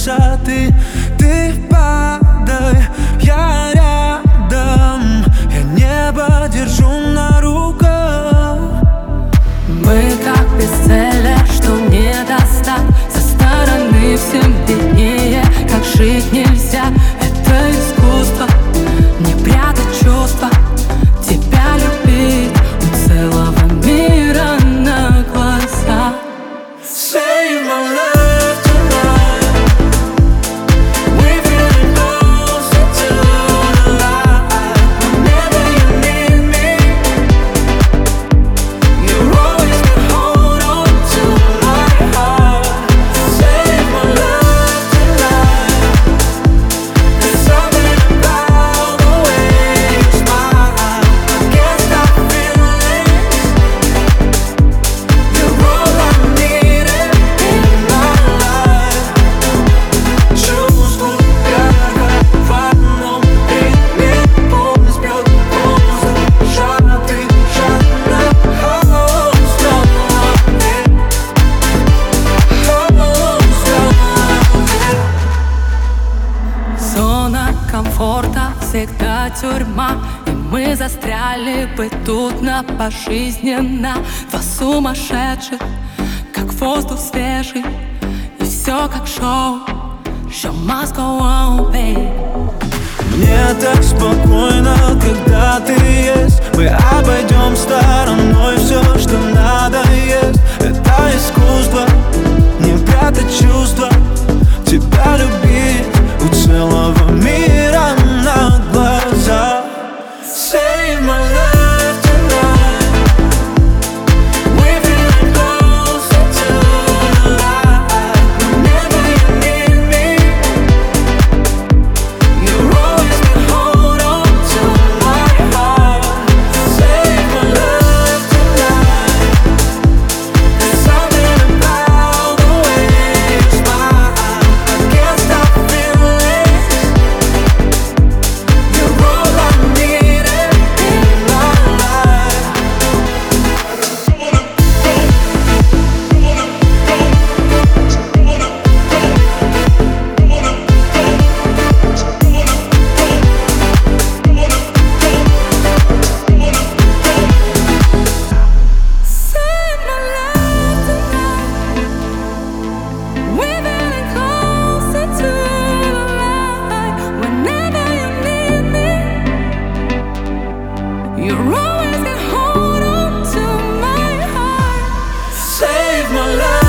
высоты. Ты падай, я рядом, я небо держу на руках. Мы как бестселлер, что не достать. Со стороны всем виднее, как жить нельзя. Это искусство, не прятать чувства. Тебя любить у целого мира на глаза. Save my love tonight. We're feeling closer to the light. Whenever you need me, you always can hold on to my heart. Save my love tonight. There's something about the way you smile. I can't stop feelings. You're all I need in my life. Чувствую ярко в одном ритме. Пульс бьет воздух, сжатый, жадно. Зона комфорта всегда тюрьма, и мы застряли бы тут на пожизненно. Два сумасшедших, как воздух свежий, и все как шоу. Show must go on, babe. Мне так спокойно, когда ты есть. Мы обойдем стороной все, что надоест. Это искусство, не прятать чувства. Тебя любить у целого мира на глаза. Save my love tonight. We're feeling closer to the light. Whenever you need me, you always can hold on to my heart. Save my love tonight. There's something about the way you smile. I can't stop feelings. You're all I need in my life. Save my love tonight. We're getting closer to the light. Whenever you need me, you're always gonna hold on to my heart. Save my life.